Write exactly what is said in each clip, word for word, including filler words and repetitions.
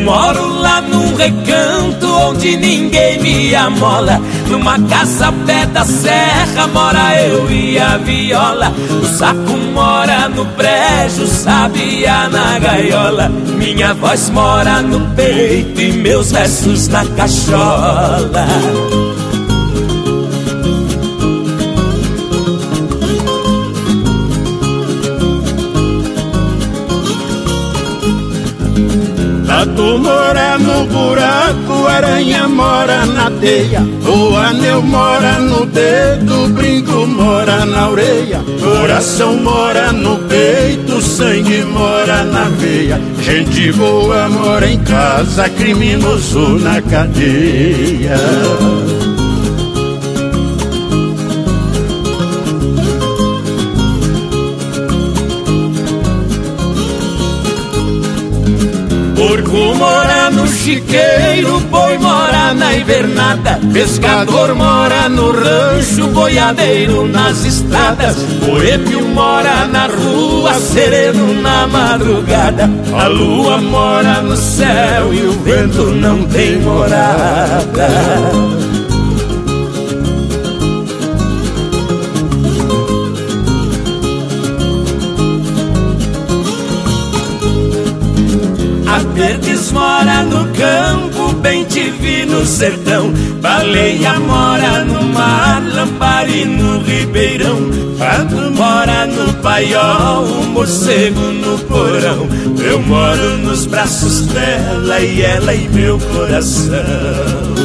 moro lá num recanto onde ninguém me amola. Numa casa ao pé da serra mora eu e a viola. O sapo mora no brejo, sabia na gaiola. Minha voz mora no peito e meus versos na cachola. Tatu mora no buraco, aranha mora na teia, o anel mora no dedo, brinco mora na orelha, coração mora no peito, sangue mora na veia, gente boa mora em casa, criminoso na cadeia. Porco mora no chiqueiro, boi mora na invernada, pescador mora no rancho, boiadeiro nas estradas, boêmio mora na rua, sereno na madrugada. A lua mora no céu e o vento não tem morada. A Verdes mora no campo, bem te vi no sertão. Baleia mora no mar, lambari no ribeirão. Pato mora no paiol, o morcego no porão. Eu moro nos braços dela e ela em meu coração.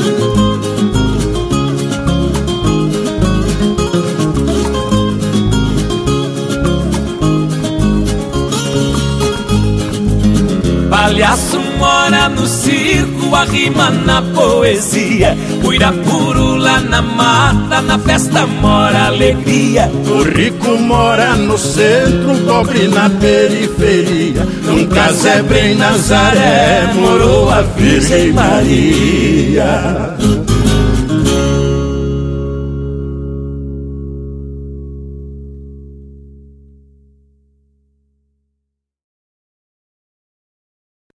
Palhaço mora no circo, a rima na poesia. Uirapuru lá na mata, na festa mora alegria. O rico mora no centro, o pobre na periferia. Num casebre em Nazaré morou a Virgem Maria.